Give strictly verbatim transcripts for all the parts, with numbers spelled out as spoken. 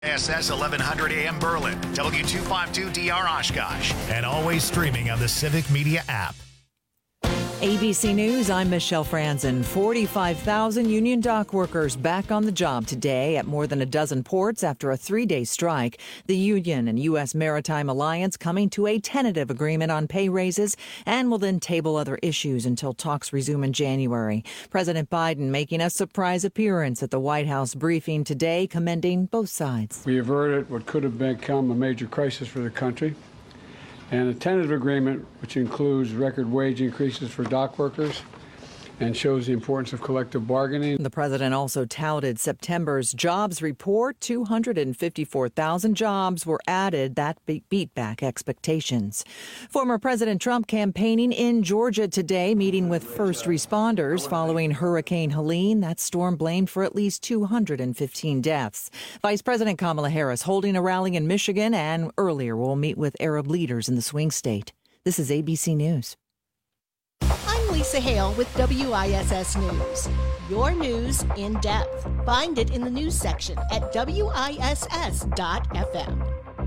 S S eleven hundred A M Berlin, W two fifty-two D R Oshkosh, and always streaming on the Civic Media app. A B C News, I'm Michelle Franzen. forty-five thousand union dock workers back on the job today at more than a dozen ports after a three-day strike. The union and U S Maritime Alliance coming to a tentative agreement on pay raises and will then table other issues until talks resume in January. President Biden making a surprise appearance at the White House briefing today, commending both sides. We averted what could have become a major crisis for the country, and a tentative agreement which includes record wage increases for dock workers and shows the importance of collective bargaining. The president also touted September's jobs report. two hundred fifty-four thousand jobs were added. That beat back expectations. Former President Trump campaigning in Georgia today, meeting with first responders following Hurricane Helene. That storm blamed for at least two hundred fifteen deaths. Vice President Kamala Harris holding a rally in Michigan, and earlier will meet with Arab leaders in the swing state. This is A B C News. I'm Lisa Hale with W I S S News. Your news in depth. Find it in the news section at W I S S dot F M.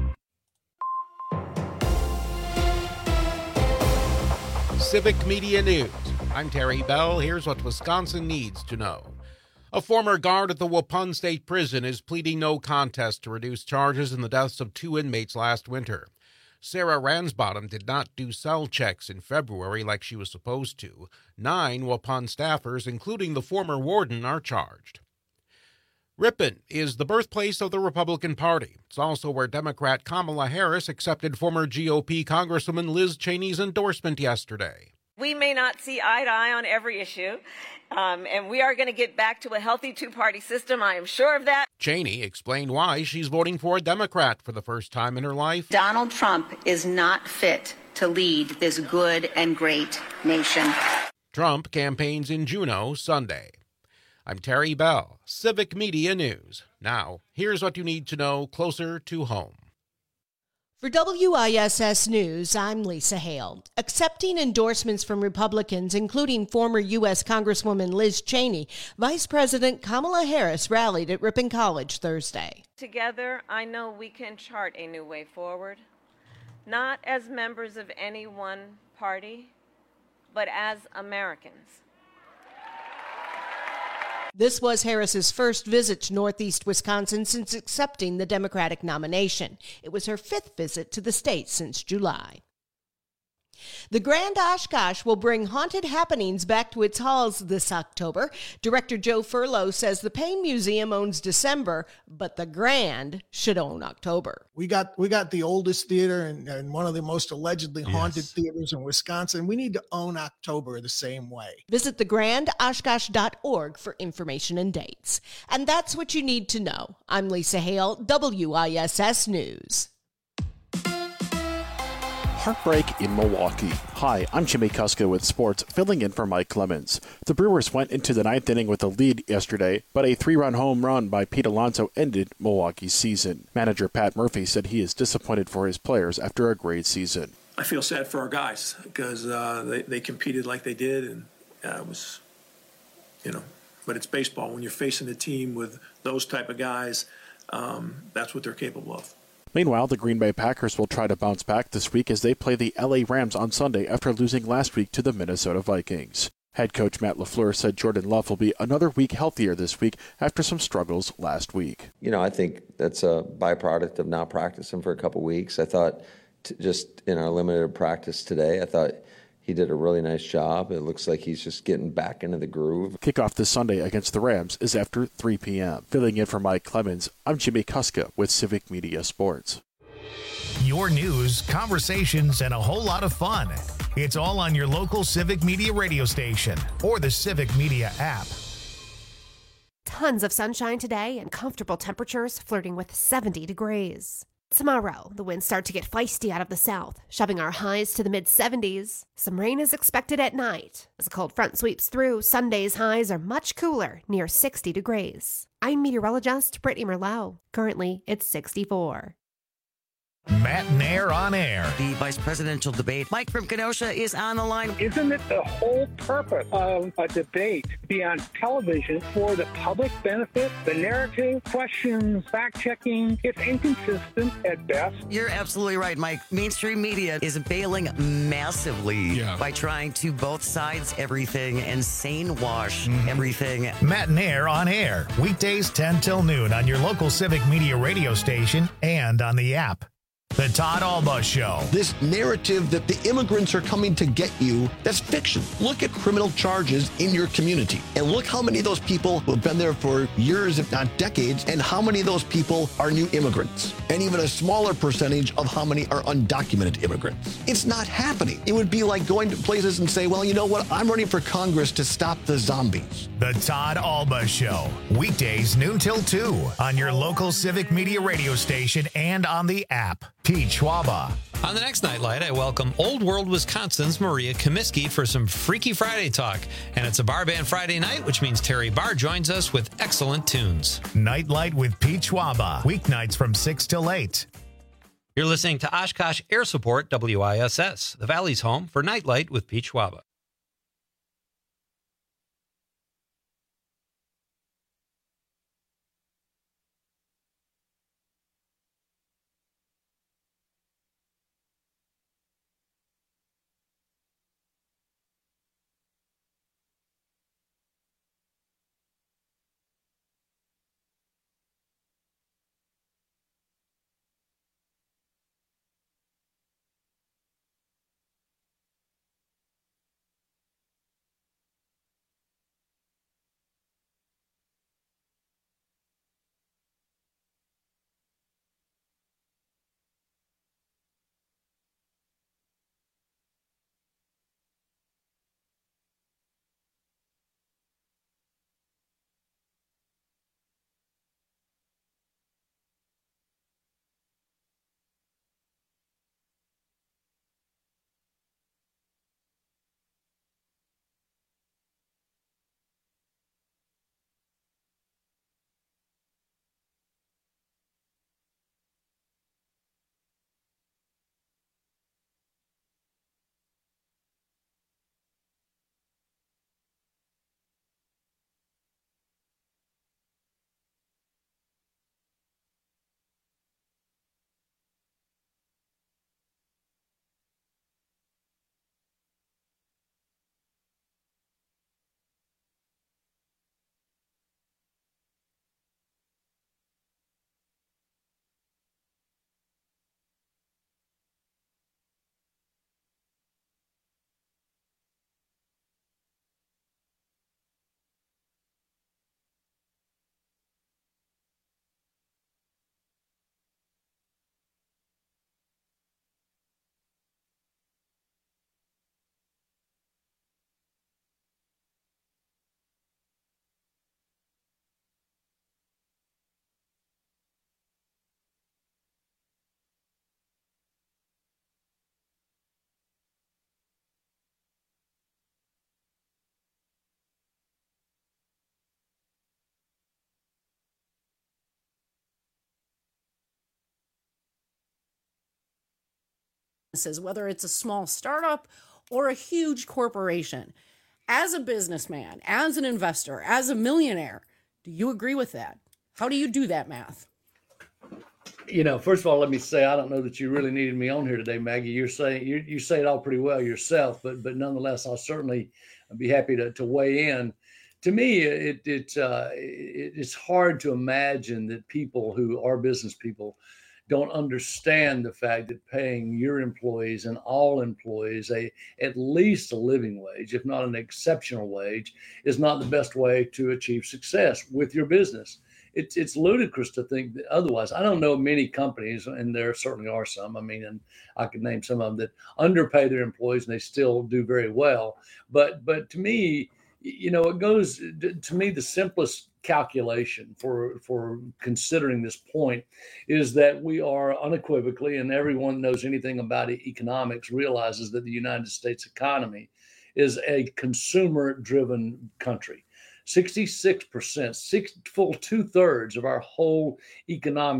Civic Media News. I'm Terry Bell. Here's what Wisconsin needs to know. A former guard at the Waupun State Prison is pleading no contest to reduce charges in the deaths of two inmates last winter. Sarah Ransbottom did not do cell checks in February like she was supposed to. Nine Waupun staffers, including the former warden, are charged. Ripon is the birthplace of the Republican Party. It's also where Democrat Kamala Harris accepted former G O P Congresswoman Liz Cheney's endorsement yesterday. We may not see eye to eye on every issue, um, and we are going to get back to a healthy two-party system. I am sure of that. Cheney explained why she's voting for a Democrat for the first time in her life. Donald Trump is not fit to lead this good and great nation. Trump campaigns in Juneau Sunday. I'm Terry Bell, Civic Media News. Now, here's what you need to know closer to home. For W I S S News, I'm Lisa Hale. Accepting endorsements from Republicans, including former U S Congresswoman Liz Cheney, Vice President Kamala Harris rallied at Ripon College Thursday. Together, I know we can chart a new way forward, not as members of any one party, but as Americans. This was Harris's first visit to Northeast Wisconsin since accepting the Democratic nomination. It was her fifth visit to the state since July. The Grand Oshkosh will bring haunted happenings back to its halls this October. Director Joe Furlow says the Payne Museum owns December, but the Grand should own October. We got we got the oldest theater and, and one of the most allegedly haunted Yes. theaters in Wisconsin. We need to own October the same way. Visit the grand oshkosh dot org for information and dates. And that's what you need to know. I'm Lisa Hale, W I S S News. Heartbreak in Milwaukee. Hi, I'm Jimmy Kuska with sports, filling in for Mike Clemens. The Brewers went into the ninth inning with a lead yesterday, but a three-run home run by Pete Alonso ended Milwaukee's season. Manager Pat Murphy said he is disappointed for his players after a great season. I feel sad for our guys because uh, they, they competed like they did, and uh, it was, you know, but it's baseball. When you're facing a team with those type of guys, um, that's what they're capable of. Meanwhile, the Green Bay Packers will try to bounce back this week as they play the L A Rams on Sunday after losing last week to the Minnesota Vikings. Head coach Matt LaFleur said Jordan Love will be another week healthier this week after some struggles last week. You know, I think that's a byproduct of not practicing for a couple weeks. I thought t- just in our limited practice today, I thought he did a really nice job. It looks like he's just getting back into the groove. Kickoff this Sunday against the Rams is after three p.m. Filling in for Mike Clemens, I'm Jimmy Kuska with Civic Media Sports. Your news, conversations, and a whole lot of fun. It's all on your local Civic Media radio station or the Civic Media app. Tons of sunshine today and comfortable temperatures flirting with seventy degrees. Tomorrow, the winds start to get feisty out of the south, shoving our highs to the mid-seventies. Some rain is expected at night. As a cold front sweeps through, Sunday's highs are much cooler, near sixty degrees. I'm meteorologist Brittany Merlot. Currently, it's sixty-four. Matt Nair on air. The vice presidential debate. Mike from Kenosha is on the line. Isn't it the whole purpose of a debate to be on television for the public benefit? The narrative, questions, fact-checking, it's inconsistent at best. You're absolutely right, Mike. Mainstream media is bailing massively yeah. by trying to both sides everything and sane wash mm-hmm. everything. Matt Nair on air. Weekdays ten till noon on your local Civic Media radio station and on the app. The Todd Alba Show. This narrative that the immigrants are coming to get you, that's fiction. Look at criminal charges in your community and look how many of those people who have been there for years, if not decades, and how many of those people are new immigrants, and even a smaller percentage of how many are undocumented immigrants. It's not happening. It would be like going to places and say, well, you know what? I'm running for Congress to stop the zombies. The Todd Alba Show. Weekdays noon till two on your local Civic Media radio station and on the app. Pete Schwaba. On the next Nightlight, I welcome Old World, Wisconsin's Maria Comiskey for some Freaky Friday talk. And it's a bar band Friday night, which means Terry Barr joins us with excellent tunes. Nightlight with Pete Schwaba. Weeknights from six till eight. You're listening to Oshkosh Air Support, W I S S, the Valley's home for Nightlight with Pete Schwaba. Whether it's a small startup or a huge corporation. As a businessman, as an investor, as a millionaire, do you agree with that? How do you do that math? You know, first of all, let me say, I don't know that you really needed me on here today, Maggie. You're saying you, you say it all pretty well yourself, but but nonetheless, I'll certainly be happy to, to weigh in. To me, it, it, uh, it it's hard to imagine that people who are business people don't understand the fact that paying your employees and all employees a at least a living wage, if not an exceptional wage, is not the best way to achieve success with your business. It's it's ludicrous to think that otherwise. I don't know many companies, and there certainly are some. I mean, and I could name some of them that underpay their employees and they still do very well. But but to me, you know, it goes to me the simplest calculation for for considering this point is that we are unequivocally, and everyone knows anything about economics realizes that the United States economy is a consumer-driven country. sixty-six percent, six full two-thirds of our whole economic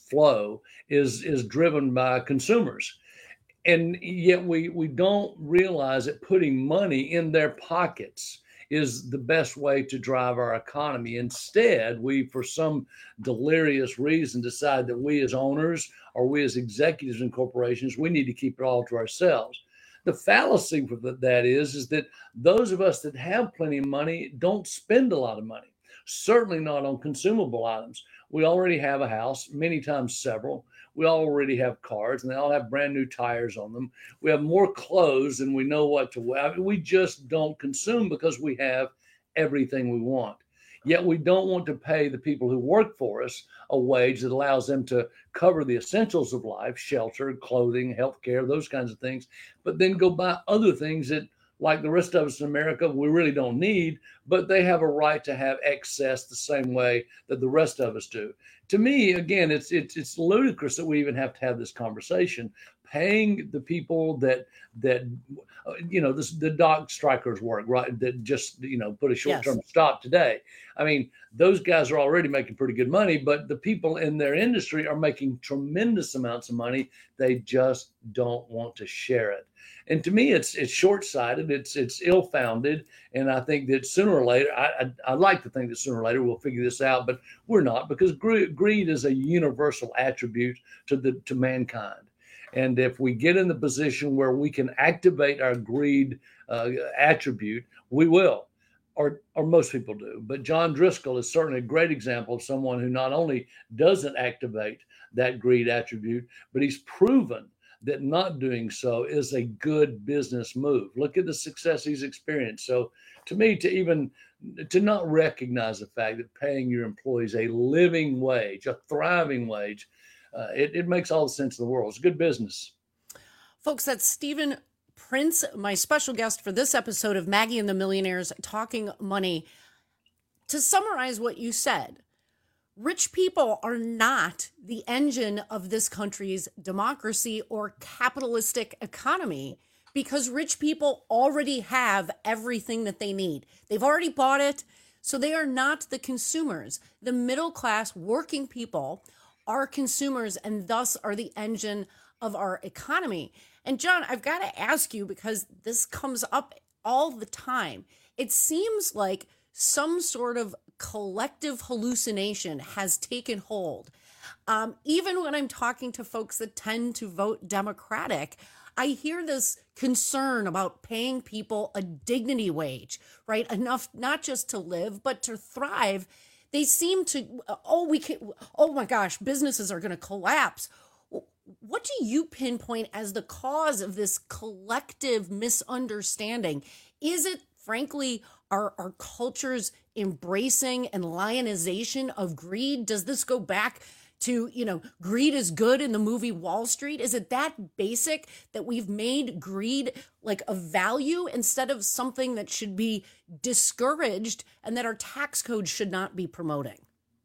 flow is is driven by consumers. And yet we we don't realize that putting money in their pockets is the best way to drive our economy. Instead, we, for some delirious reason, decide that we as owners or we as executives in corporations, we need to keep it all to ourselves. The fallacy for that is, is that those of us that have plenty of money don't spend a lot of money, certainly not on consumable items. We already have a house, many times several. We already have cars, and they all have brand new tires on them. We have more clothes than we know what to wear. I mean, we just don't consume because we have everything we want. Yet we don't want to pay the people who work for us a wage that allows them to cover the essentials of life, shelter, clothing, healthcare, those kinds of things, but then go buy other things that, like the rest of us in America, we really don't need, but they have a right to have excess the same way that the rest of us do. To me, again, it's it's it's ludicrous that we even have to have this conversation. Paying the people that that uh, you know this, the dock strikers work, right? That just you know put a short-term yes. stop today. I mean, those guys are already making pretty good money, but the people in their industry are making tremendous amounts of money. They just don't want to share it. And to me, it's it's short-sighted, it's it's ill-founded, and I think that sooner or later, I, I I like to think that sooner or later we'll figure this out, but we're not, because greed, greed is a universal attribute to the to mankind. And if we get in the position where we can activate our greed uh, attribute, we will, or or most people do. But John Driscoll is certainly a great example of someone who not only doesn't activate that greed attribute, but he's proven that not doing so is a good business move. Look at the success he's experienced. So to me, to even to not recognize the fact that paying your employees a living wage, a thriving wage, uh, it, it makes all the sense in the world. It's good business. Folks, that's Stephen Prince, my special guest for this episode of Maggie and the Millionaires Talking Money. To summarize what you said, rich people are not the engine of this country's democracy or capitalistic economy, because rich people already have everything that they need. They've already bought it, so they are not the consumers. The middle class working people are consumers and thus are the engine of our economy. And John, I've got to ask you, because this comes up all the time. It seems like some sort of collective hallucination has taken hold. Um, even when I'm talking to folks that tend to vote Democratic, I hear this concern about paying people a dignity wage, right? Enough not just to live, but to thrive. They seem to, oh, we can, oh my gosh, businesses are going to collapse. What do you pinpoint as the cause of this collective misunderstanding? Is it, frankly, our, our culture's embracing and lionization of greed? Does this go back to, you know, greed is good in the movie Wall Street? Is it that basic that we've made greed like a value instead of something that should be discouraged and that our tax code should not be promoting?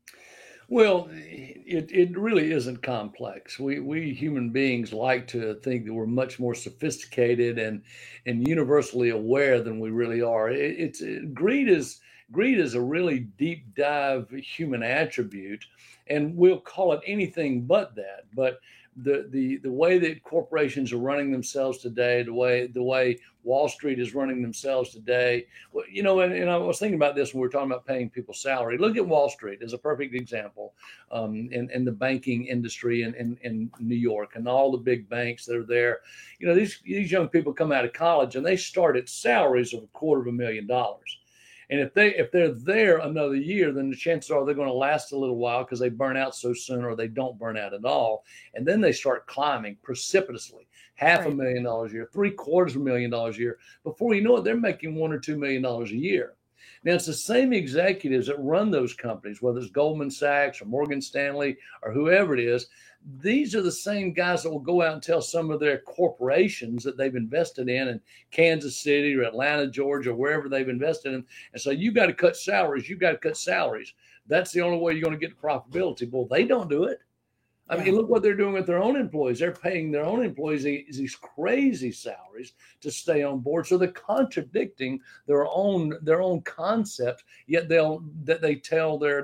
Well, it, it really isn't complex. We we human beings like to think that we're much more sophisticated and and universally aware than we really are. It, it's it, greed is greed is a really deep dive human attribute, and we'll call it anything but that. But the the the way that corporations are running themselves today, the way the way Wall Street is running themselves today, well, you know, and, and I was thinking about this when we were talking about paying people salary. Look at Wall Street as a perfect example, um, in, in the banking industry in, in, in New York and all the big banks that are there. You know, these these young people come out of college and they start at salaries of a quarter of a million dollars. And if they if they're there another year, then the chances are they're going to last a little while because they burn out so soon, or they don't burn out at all. And then they start climbing precipitously, half right. a million dollars a year, three quarters of a million dollars a year. Before you know it, they're making one or two million dollars a year. Now, it's the same executives that run those companies, whether it's Goldman Sachs or Morgan Stanley or whoever it is. These are the same guys that will go out and tell some of their corporations that they've invested in in Kansas City or Atlanta, Georgia, wherever they've invested in, and say, you got to cut salaries, you got to cut salaries. That's the only way you're going to get profitability. Well, they don't do it. I yeah. mean, look what they're doing with their own employees. They're paying their own employees these, these crazy salaries to stay on board. So they're contradicting their own their own concept. Yet they'll that they tell their their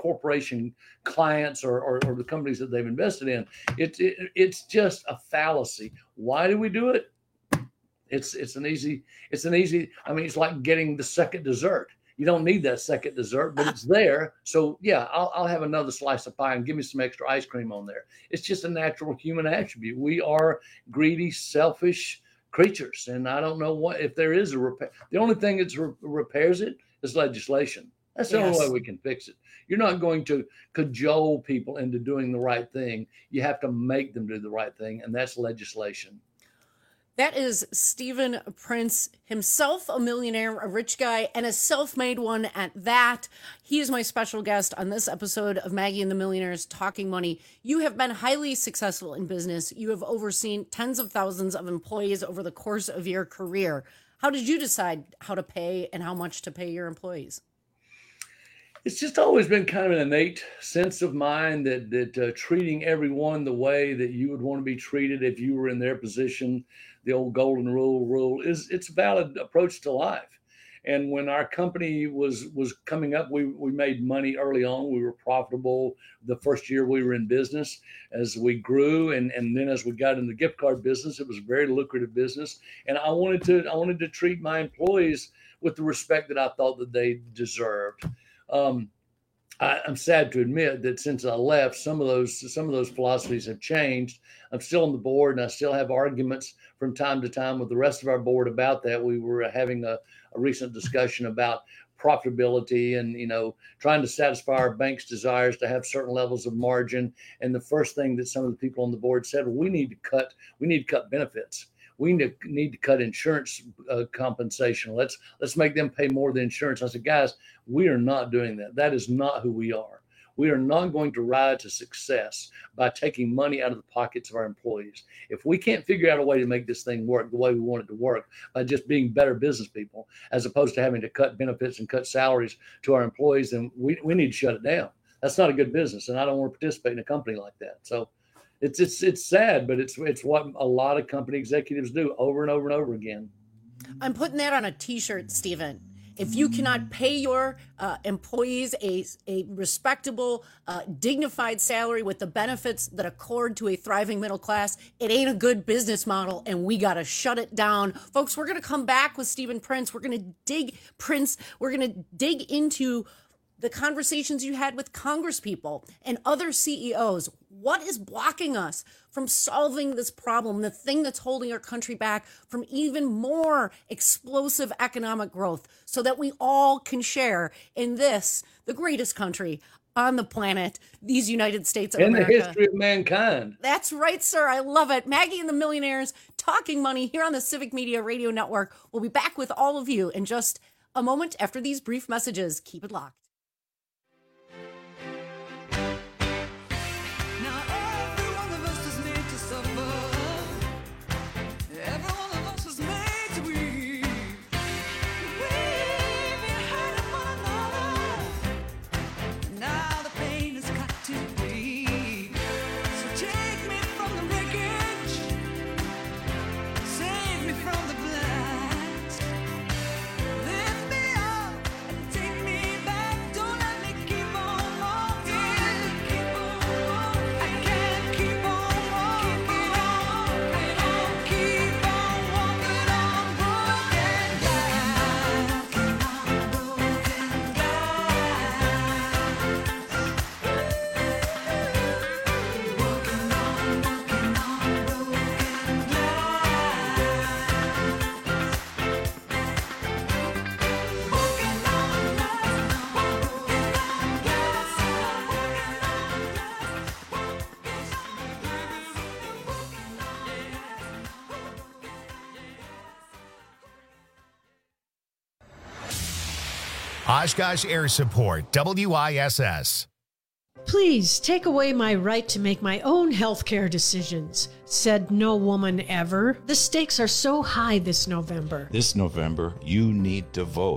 corporation clients or, or, or the companies that they've invested in. It, it, it's just a fallacy. Why do we do it? It's it's an easy, it's an easy, I mean, it's like getting the second dessert. You don't need that second dessert, but it's there. So yeah, I'll, I'll have another slice of pie and give me some extra ice cream on there. It's just a natural human attribute. We are greedy, selfish creatures. And I don't know what, if there is a repair. The only thing that re- repairs it is legislation. That's the Yes. only way we can fix it. You're not going to cajole people into doing the right thing. You have to make them do the right thing, and that's legislation. That is Stephen Prince, himself a millionaire, a rich guy, and a self-made one at that. He is my special guest on this episode of Maggie and the Millionaires Talking Money. You have been highly successful in business. You have overseen tens of thousands of employees over the course of your career. How did you decide how to pay and how much to pay your employees? It's just always been kind of an innate sense of mine that that uh, treating everyone the way that you would want to be treated if you were in their position, the old golden rule rule is it's a valid approach to life. And when our company was was coming up, we we made money early on. We were profitable the first year we were in business. As we grew, and and then as we got in the gift card business, it was a very lucrative business. And I wanted to I wanted to treat my employees with the respect that I thought that they deserved. Um, I, I'm sad to admit that since I left, some of those some of those philosophies have changed. I'm still on the board, and I still have arguments from time to time with the rest of our board about that. We were having a, a recent discussion about profitability and, you know, trying to satisfy our bank's desires to have certain levels of margin. And the first thing that some of the people on the board said, well, we need to cut, we need to cut benefits. We need to, need to cut insurance uh, compensation. Let's let's make them pay more than insurance. I said, guys, we are not doing that. That is not who we are. We are not going to ride to success by taking money out of the pockets of our employees. If we can't figure out a way to make this thing work the way we want it to work by just being better business people, as opposed to having to cut benefits and cut salaries to our employees, then we, we need to shut it down. That's not a good business, and I don't want to participate in a company like that. So It's it's it's sad, but it's it's what a lot of company executives do over and over and over again. I'm putting that on a T-shirt, Stephen. If you cannot pay your uh, employees a, a respectable, uh, dignified salary with the benefits that accord to a thriving middle class, it ain't a good business model, and we got to shut it down. Folks, we're going to come back with Stephen Prince. We're going to dig, Prince, we're going to dig into the conversations you had with congresspeople and other C E Os. What is blocking us from solving this problem, the thing that's holding our country back from even more explosive economic growth, so that we all can share in this, the greatest country on the planet, these United States of in America. In the history of mankind. That's right, sir. I love it. Maggie and the Millionaires Talking Money here on the Civic Media Radio Network. We'll be back with all of you in just a moment after these brief messages. Keep it locked. Oshkosh Air Support, W I S S. Please take away my right to make my own healthcare decisions, said no woman ever. The stakes are so high this November. This November, you need to vote.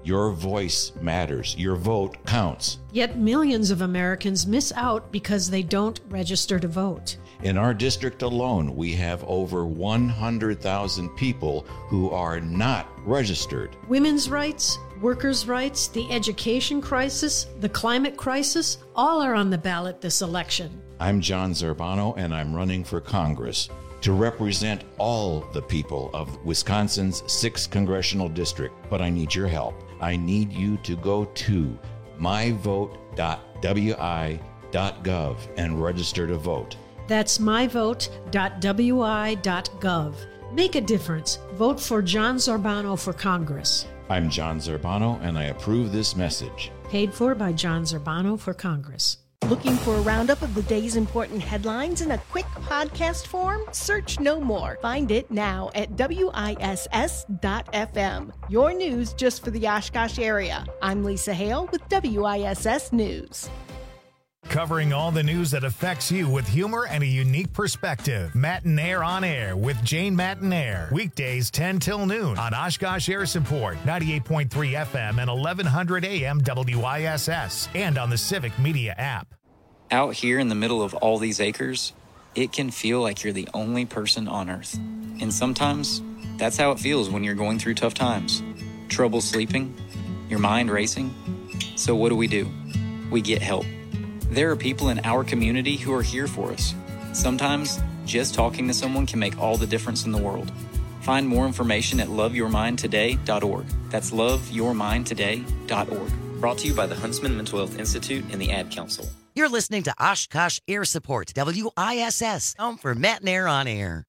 Your voice matters. Your vote counts. Yet millions of Americans miss out because they don't register to vote. In our district alone, we have over one hundred thousand people who are not registered. Women's rights, workers' rights, the education crisis, the climate crisis, all are on the ballot this election. I'm John Zerbano, and I'm running for Congress to represent all the people of Wisconsin's sixth Congressional District. But I need your help. I need you to go to my vote dot w i dot gov and register to vote. That's my vote dot w i dot gov. Make a difference. Vote for John Zerbano for Congress. I'm John Zerbano, and I approve this message. Paid for by John Zerbano for Congress. Looking for a roundup of the day's important headlines in a quick podcast form? Search no more. Find it now at W I S S dot F M. Your news just for the Oshkosh area. I'm Lisa Hale with W I S S News. Covering all the news that affects you with humor and a unique perspective. Matinaire on Air with Jane Matinaire. Weekdays ten till noon on Oshkosh Air Support, ninety-eight point three F M and eleven hundred A M W I S S, and on the Civic Media app. Out here in the middle of all these acres, it can feel like you're the only person on Earth. And sometimes, that's how it feels when you're going through tough times. Trouble sleeping, your mind racing. So what do we do? We get help. There are people in our community who are here for us. Sometimes, just talking to someone can make all the difference in the world. Find more information at love your mind today dot org. That's love your mind today dot org. Brought to you by the Huntsman Mental Health Institute and the Ad Council. You're listening to Oshkosh Air Support, W I S S, home for Matinaire on Air.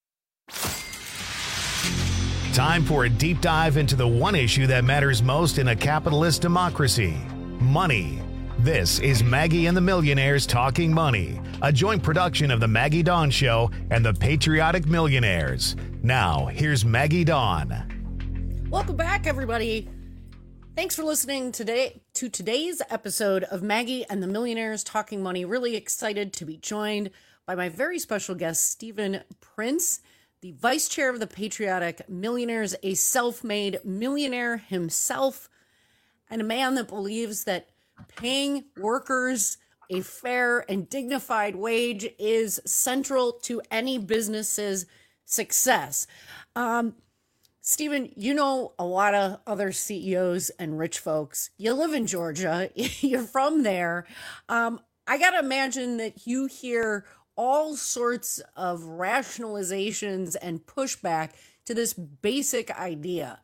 Time for a deep dive into the one issue that matters most in a capitalist democracy: money. This is Maggie and the Millionaires Talking Money, a joint production of the Maggie Dawn Show and the Patriotic Millionaires. Now, here's Maggie Dawn. Welcome back, everybody. Thanks for listening today to today's episode of Maggie and the Millionaires Talking Money. Really excited to be joined by my very special guest, Stephen Prince, the Vice Chair of the Patriotic Millionaires, a self-made millionaire himself, and a man that believes that paying workers a fair and dignified wage is central to any business's success. Um, Stephen, you know a lot of other C E Os and rich folks. You live in Georgia. You're from there. Um, I got to imagine that you hear all sorts of rationalizations and pushback to this basic idea.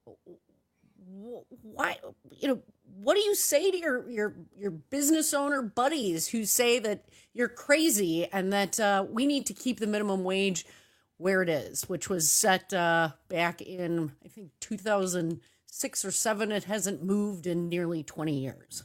Why, you know, what do you say to your, your, your business owner buddies who say that you're crazy and that uh, we need to keep the minimum wage where it is, which was set uh, back in, I think, two thousand six or seven. It hasn't moved in nearly twenty years.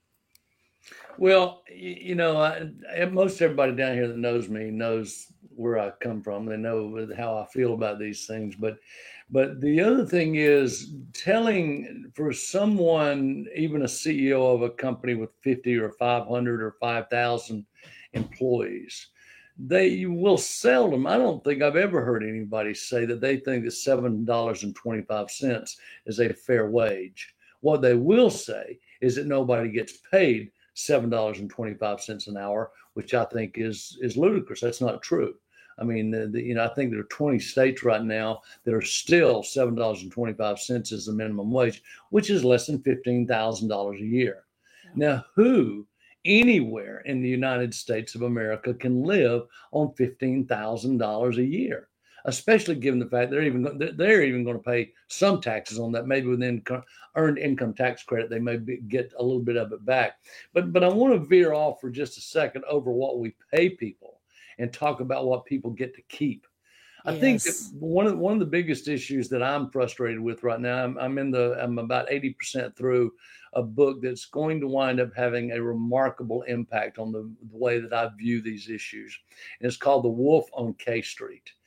Well, you know, I, most everybody down here that knows me knows where I come from. They know how I feel about these things. But but the other thing is telling for someone, even a C E O of a company with fifty or five hundred or five thousand employees, they will seldom, I don't think I've ever heard anybody say that they think that seven dollars and twenty-five cents is a fair wage. What they will say is that nobody gets paid seven dollars and twenty-five cents an hour, which I think is is ludicrous. That's not true. I mean, the, the, you know, I think there are twenty states right now that are still seven dollars and twenty-five cents as the minimum wage, which is less than fifteen thousand dollars a year. Now, who anywhere in the United States of America can live on fifteen thousand dollars a year, especially given the fact they're even they're even going to pay some taxes on that. Maybe with income, earned income tax credit, they may be, get a little bit of it back. But but I want to veer off for just a second over what we pay people and talk about what people get to keep. I yes. think that one of one of the biggest issues that I'm frustrated with right now, I'm, I'm in the I'm about eighty percent through a book that's going to wind up having a remarkable impact on the, the way that I view these issues. And it's called The Wolf on K Street.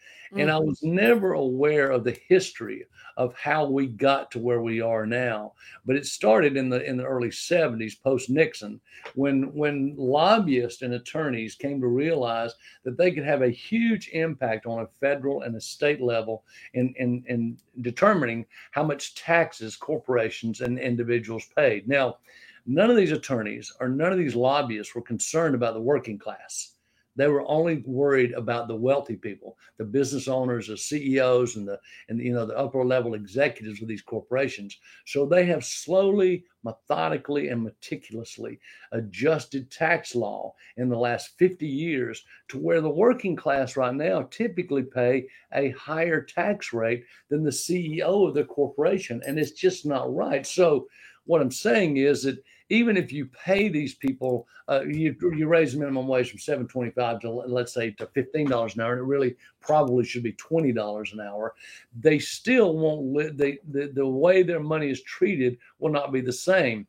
And I was never aware of the history of how we got to where we are now. But it started in the in the early seventies, post Nixon, when when lobbyists and attorneys came to realize that they could have a huge impact on a federal and a state level in, in, in determining how much taxes corporations and individuals paid. Now, none of these attorneys or none of these lobbyists were concerned about the working class. They were only worried about the wealthy people, the business owners, the C E Os, and the and you know the upper level executives of these corporations. So they have slowly, methodically, and meticulously adjusted tax law in the last fifty years to where the working class right now typically pay a higher tax rate than the C E O of the corporation, and it's just not right. So what I'm saying is that even if you pay these people, uh, you, you raise the minimum wage from seven twenty-five to, let's say, to fifteen dollars an hour, and it really probably should be twenty dollars an hour, they still won't live. They, the, the way their money is treated will not be the same.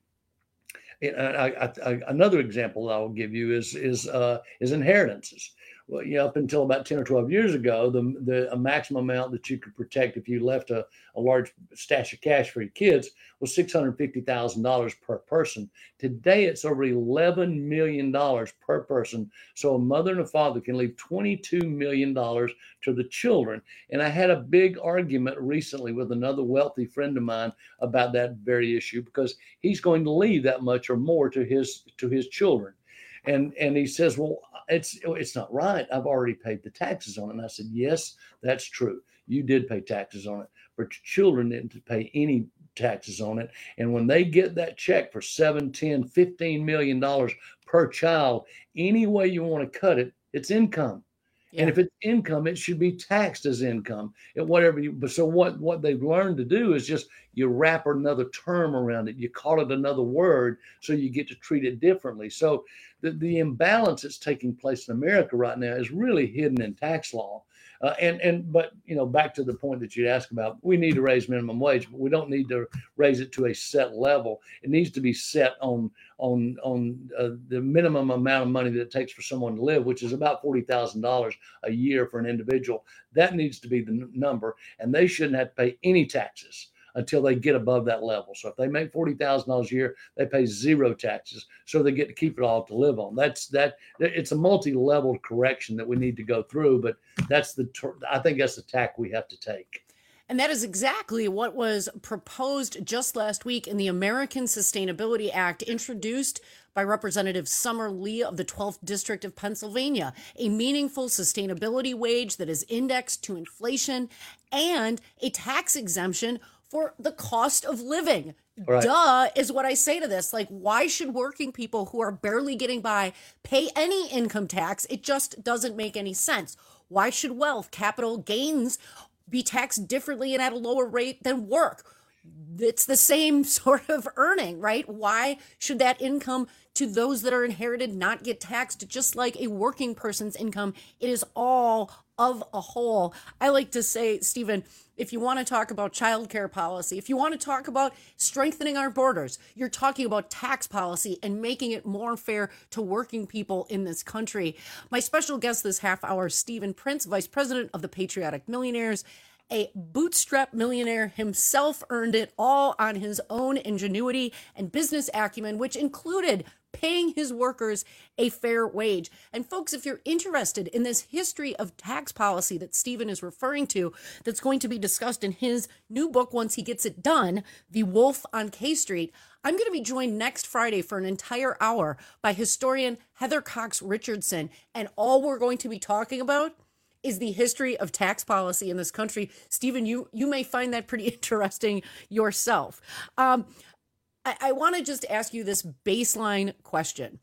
And I, I, I, another example I will give you is is uh, is inheritances. Well, you know, up until about ten or twelve years ago, the the a maximum amount that you could protect if you left a, a large stash of cash for your kids was six hundred fifty thousand dollars per person. Today, it's over eleven million dollars per person. So a mother and a father can leave twenty-two million dollars to the children. And I had a big argument recently with another wealthy friend of mine about that very issue, because he's going to leave that much or more to his to his children. And and he says, well, it's it's not right. I've already paid the taxes on it. And I said, yes, that's true. You did pay taxes on it, but your children didn't pay any taxes on it. And when they get that check for seven, ten, fifteen million dollars per child, any way you want to cut it, it's income. Yeah. And if it's income, it should be taxed as income and whatever you, but so what, what they've learned to do is just, you wrap another term around it. You call it another word, so you get to treat it differently. So the, the imbalance that's taking place in America right now is really hidden in tax law. Uh, and, and, but, you know, back to the point that you'd ask about, we need to raise minimum wage, but we don't need to raise it to a set level. It needs to be set on, on, on uh, the minimum amount of money that it takes for someone to live, which is about forty thousand dollars a year for an individual. That needs to be the n- number, and they shouldn't have to pay any taxes until they get above that level. So if they make forty thousand dollars a year, they pay zero taxes, so they get to keep it all to live on. That's that. It's a multi-level correction that we need to go through, but that's the. I think that's the tack we have to take. And that is exactly what was proposed just last week in the American Sustainability Act, introduced by Representative Summer Lee of the twelfth District of Pennsylvania, a meaningful sustainability wage that is indexed to inflation and a tax exemption for the cost of living. Right. Duh is what I say to this. Like, why should working people who are barely getting by pay any income tax? It just doesn't make any sense. Why should wealth, capital gains be taxed differently and at a lower rate than work? It's the same sort of earning, right? Why should that income to those that are inherited not get taxed just like a working person's income? It is all of a whole. I like to say, Stephen, if you want to talk about childcare policy, if you want to talk about strengthening our borders, you're talking about tax policy and making it more fair to working people in this country. My special guest this half hour, Stephen Prince, Vice President of the Patriotic Millionaires, a bootstrap millionaire himself, earned it all on his own ingenuity and business acumen, which included paying his workers a fair wage. And folks, if you're interested in this history of tax policy that Stephen is referring to, that's going to be discussed in his new book once he gets it done, The Wolf on K Street, I'm going to be joined next Friday for an entire hour by historian Heather Cox Richardson. And all we're going to be talking about is the history of tax policy in this country. Stephen, you, you may find that pretty interesting yourself. Um, I, I want to just ask you this baseline question,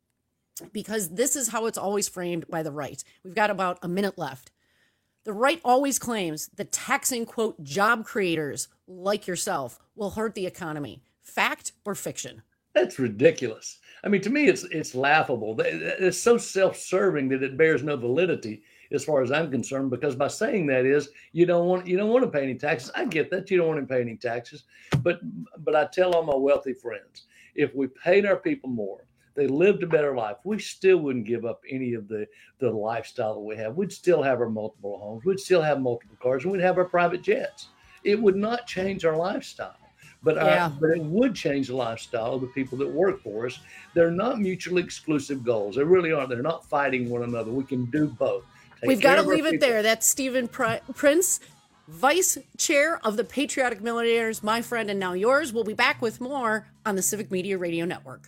because this is how it's always framed by the right. We've got about a minute left. The right always claims that taxing, quote, job creators like yourself will hurt the economy. Fact or fiction? That's ridiculous. I mean, to me, it's it's laughable. It's so self-serving that it bears no validity as far as I'm concerned, because by saying that is you don't want you don't want to pay any taxes. I get that you don't want to pay any taxes, but but I tell all my wealthy friends, if we paid our people more, they lived a better life, we still wouldn't give up any of the, the lifestyle that we have. We'd still have our multiple homes. We'd still have multiple cars, and we'd have our private jets. It would not change our lifestyle. But, Yeah. our, but it would change the lifestyle of the people that work for us. They're not mutually exclusive goals. They really aren't. They're not fighting one another. We can do both. Take We've got care to of our leave it people. there. That's Stephen Pri- Prince, Vice Chair of the Patriotic Millionaires, my friend and now yours. We'll be back with more on the Civic Media Radio Network.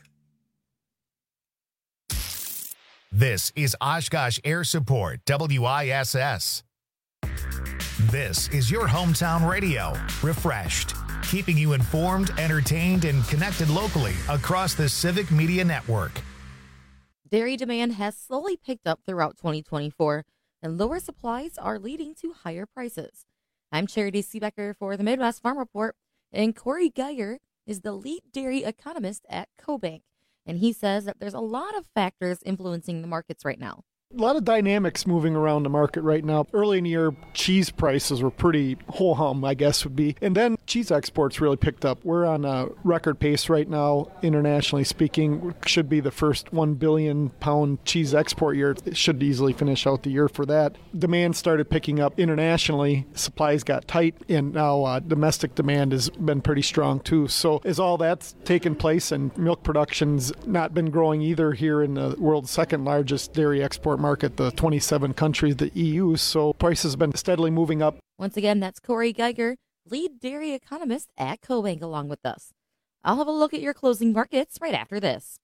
This is Oshkosh Air Support, W I S S. This is your hometown radio, refreshed, keeping you informed, entertained, and connected locally across the Civic Media Network. Dairy demand has slowly picked up throughout twenty twenty-four, and lower supplies are leading to higher prices. I'm Charity Seebecker for the Midwest Farm Report, and Corey Geiger is the lead dairy economist at CoBank, and he says that there's a lot of factors influencing the markets right now. A lot of dynamics moving around the market right now. Early in the year, cheese prices were pretty ho-hum, I guess would be. And then cheese exports really picked up. We're on a record pace right now, internationally speaking. It should be the first one billion pound cheese export year. It should easily finish out the year for that. Demand started picking up internationally. Supplies got tight, and now uh, domestic demand has been pretty strong too. So as all that's taken place, and milk production's not been growing either here in the world's second largest dairy export market, the twenty-seven countries, the E U, so prices have been steadily moving up. Once again, that's Corey Geiger, lead dairy economist at CoBank, along with us. I'll have a look at your closing markets right after this.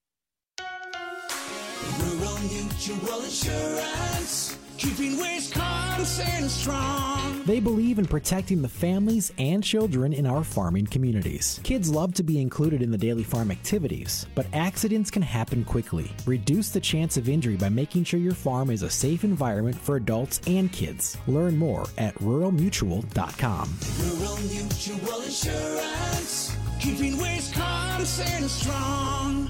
Rural Mutual Insurance, keeping Wisconsin strong. They believe in protecting the families and children in our farming communities. Kids love to be included in the daily farm activities, but accidents can happen quickly. Reduce the chance of injury by making sure your farm is a safe environment for adults and kids. Learn more at rural mutual dot com. Rural Mutual Insurance, keeping Wisconsin strong.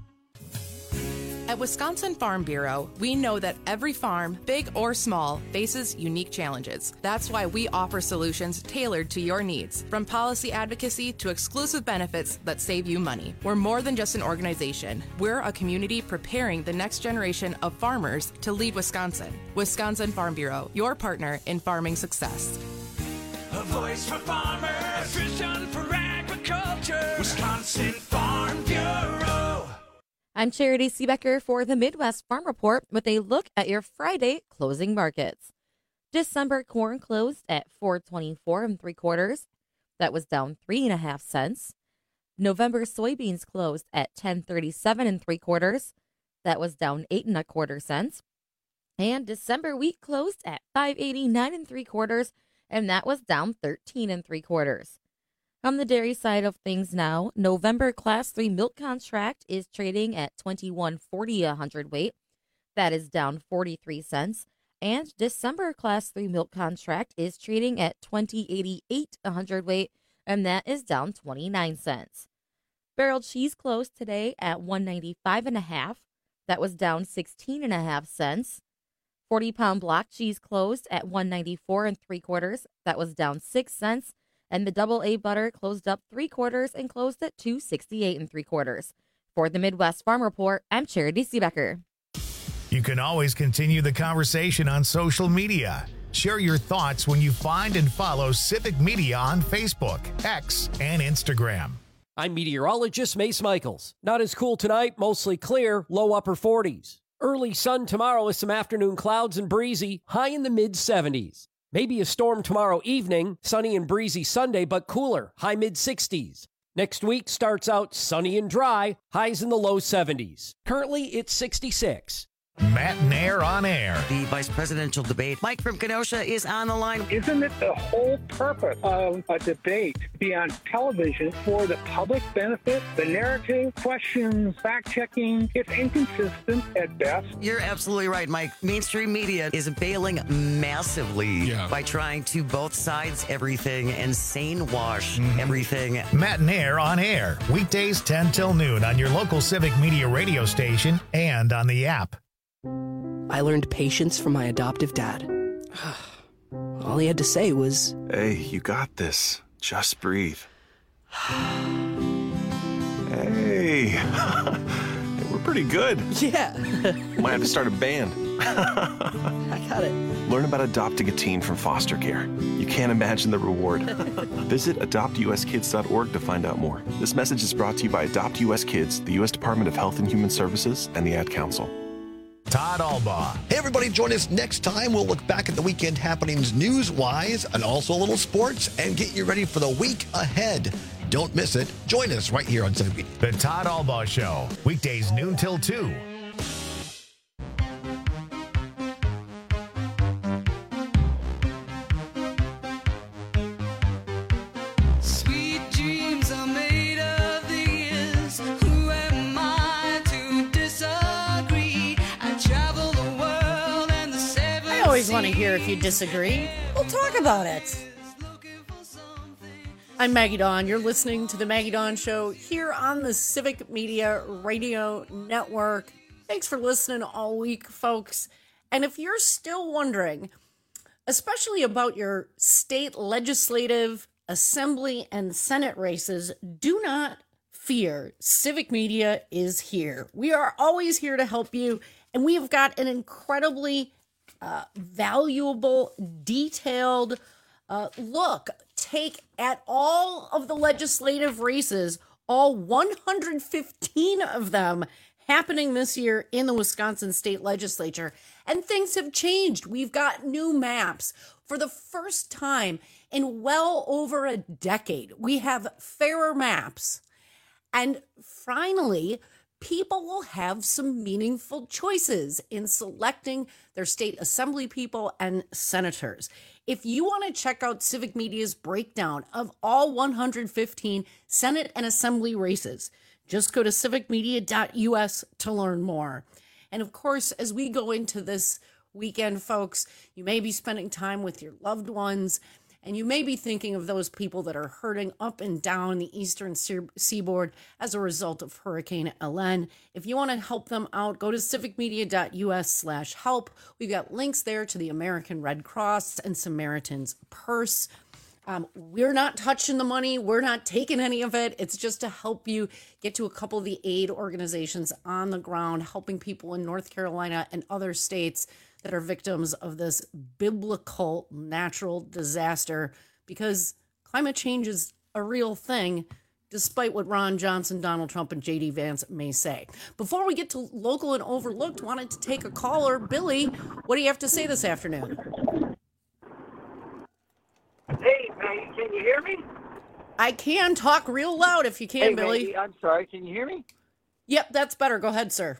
At Wisconsin Farm Bureau, we know that every farm, big or small, faces unique challenges. That's why we offer solutions tailored to your needs, from policy advocacy to exclusive benefits that save you money. We're more than just an organization. We're a community preparing the next generation of farmers to lead Wisconsin. Wisconsin Farm Bureau, your partner in farming success. A voice for farmers, a vision for agriculture. Wisconsin Farm Bureau. I'm Charity Seebecker for the Midwest Farm Report with a look at your Friday closing markets. December corn closed at four twenty-four and three quarters. That was down three and a half cents. November soybeans closed at ten thirty-seven and three quarters. That was down eight and a quarter cents. And December wheat closed at five eighty-nine and three quarters, and that was down thirteen and three quarters. On the dairy side of things now, November Class three milk contract is trading at twenty-one forty a hundredweight. That is down forty-three cents. And December Class three milk contract is trading at twenty eighty-eight a hundredweight, and that is down twenty-nine cents. Barrel cheese closed today at one ninety-five and a half. That was down sixteen and a half cents. forty pound block cheese closed at one ninety-four and three quarters. That was down six cents. And the double A butter closed up three quarters and closed at two sixty-eight and three quarters. For the Midwest Farm Report, I'm Charity Seebecker. You can always continue the conversation on social media. Share your thoughts when you find and follow Civic Media on Facebook, X, and Instagram. I'm meteorologist Mace Michaels. Not as cool tonight, mostly clear, low upper forties. Early sun tomorrow with some afternoon clouds and breezy, high in the mid seventies. Maybe a storm tomorrow evening, sunny and breezy Sunday, but cooler, high mid sixties. Next week starts out sunny and dry, highs in the low seventies. Currently, it's sixty-six. Matt Nair on air. The vice presidential debate. Mike from Kenosha is on the line. Isn't it the whole purpose of a debate to be on television for the public benefit? The narrative, questions, fact-checking, it's inconsistent at best. You're absolutely right, Mike. Mainstream media is bailing massively Yeah. by trying to both sides everything and sane wash everything. Matt Nair on air. Weekdays ten till noon on your local Civic Media radio station and on the app. I learned patience from my adoptive dad. All he had to say was, "Hey, you got this. Just breathe." Hey, we're pretty good. Yeah. Might have to start a band. I got it. Learn about adopting a teen from foster care. You can't imagine the reward. Visit adopt u s kids dot org to find out more. This message is brought to you by Adopt U S Kids, the U S Department of Health and Human Services, and the Ad Council. Todd Albaugh. Hey, everybody, join us next time. We'll look back at the weekend happenings news-wise and also a little sports and get you ready for the week ahead. Don't miss it. Join us right here on Civic Media. The Todd Albaugh Show, weekdays noon till two. Sweet dreams are made of these. Who am I to disagree? I travel the world and the seven I always want to hear if you disagree. We'll talk about it. I'm Maggie Dawn. You're listening to the Maggie Dawn Show here on the Civic Media Radio Network. Thanks for listening all week, folks. And if you're still wondering, especially about your state legislative, assembly, and Senate races, do not fear. Civic Media is here. We are always here to help you, and we have got an incredibly uh, valuable, detailed uh, look, take at all of the legislative races, all one hundred fifteen of them happening this year in the Wisconsin State Legislature. And things have changed. We've got new maps. For the first time in well over a decade, we have fairer maps. And finally, people will have some meaningful choices in selecting their state assembly people and senators. If you want to check out Civic Media's breakdown of all one hundred fifteen Senate and Assembly races, just go to civic media dot u s to learn more. And of course, as we go into this weekend, folks, you may be spending time with your loved ones, and you may be thinking of those people that are hurting up and down the eastern seaboard as a result of Hurricane Helene. If you want to help them out, go to civic media dot u s slash help. We've got links there to the American Red Cross and Samaritan's Purse. Um, we're not touching the money. We're not taking any of it. It's just to help you get to a couple of the aid organizations on the ground, helping people in North Carolina and other states that are victims of this biblical natural disaster, because climate change is a real thing, despite what Ron Johnson, Donald Trump, and J D Vance may say. Before we get to local and overlooked, wanted to take a caller. Billy, what do you have to say this afternoon? Hey, Maggie, can you hear me? I can. Talk real loud if you can, hey, Billy. Maggie, I'm sorry. Can you hear me? Yep, that's better. Go ahead, sir.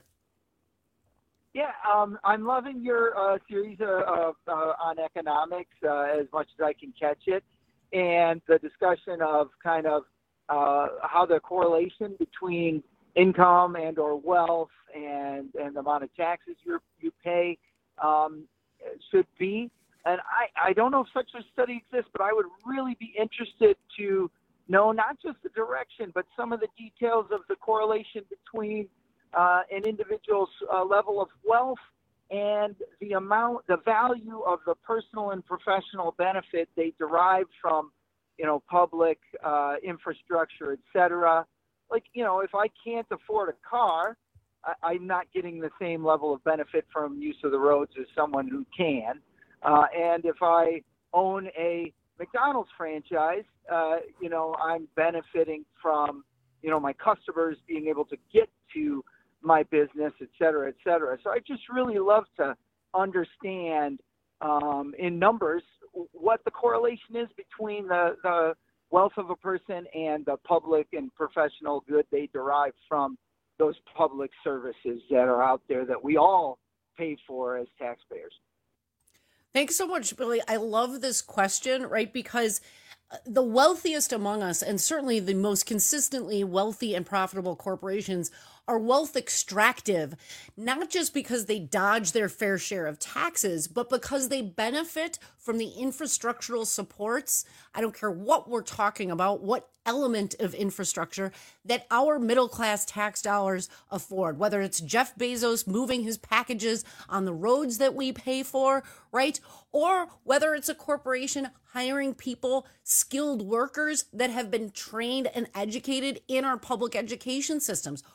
Yeah, um, I'm loving your uh, series uh, uh, uh, on economics uh, as much as I can catch it, and the discussion of kind of uh, how the correlation between income and or wealth and, and the amount of taxes you you pay um, should be. And I, I don't know if such a study exists, but I would really be interested to know not just the direction, but some of the details of the correlation between Uh, an individual's uh, level of wealth and the amount, the value of the personal and professional benefit they derive from, you know, public uh, infrastructure, et cetera. Like, you know, if I can't afford a car, I, I'm not getting the same level of benefit from use of the roads as someone who can. Uh, and if I own a McDonald's franchise, uh, you know, I'm benefiting from, you know, my customers being able to get to my business, et cetera, et cetera. So I just really love to understand um, in numbers what the correlation is between the, the wealth of a person and the public and professional good they derive from those public services that are out there that we all pay for as taxpayers. Thanks so much, Billy. I love this question, right? Because the wealthiest among us, and certainly the most consistently wealthy and profitable corporations, are wealth extractive, not just because they dodge their fair share of taxes, but because they benefit from the infrastructural supports. I don't care what we're talking about, what element of infrastructure that our middle-class tax dollars afford, whether it's Jeff Bezos moving his packages on the roads that we pay for, right? Or whether it's a corporation hiring people, skilled workers that have been trained and educated in our public education systems, or in a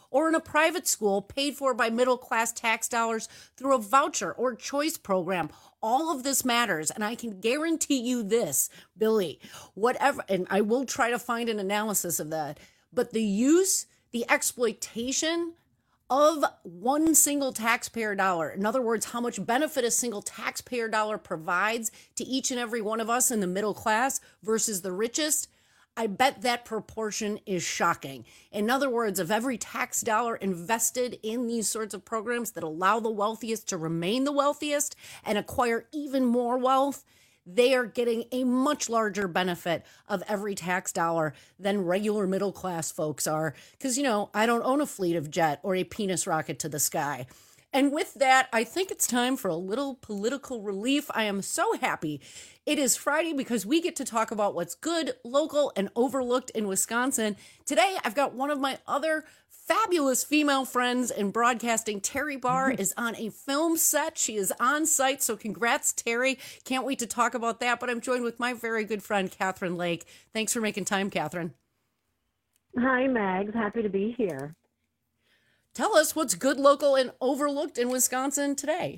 private school paid for by middle-class tax dollars through a voucher or choice program. All of this matters, and I can guarantee you this, Billy, whatever, and I will try to find an analysis of that, but the use, the exploitation of one single taxpayer dollar, in other words, how much benefit a single taxpayer dollar provides to each and every one of us in the middle class versus the richest, I bet that proportion is shocking. In other words, of every tax dollar invested in these sorts of programs that allow the wealthiest to remain the wealthiest and acquire even more wealth, they are getting a much larger benefit of every tax dollar than regular middle class folks are. Because, you know, I don't own a fleet of jet or a penis rocket to the sky. And with that, I think it's time for a little political relief. I am so happy it is Friday because we get to talk about what's good, local, and overlooked in Wisconsin. Today, I've got one of my other fabulous female friends in broadcasting. Terry Barr is on a film set. She is on site, so congrats, Terry. Can't wait to talk about that. But I'm joined with my very good friend, Catherine Lake. Thanks for making time, Catherine. Hi, Mags. Happy to be here. Tell us what's good, local, and overlooked in Wisconsin today.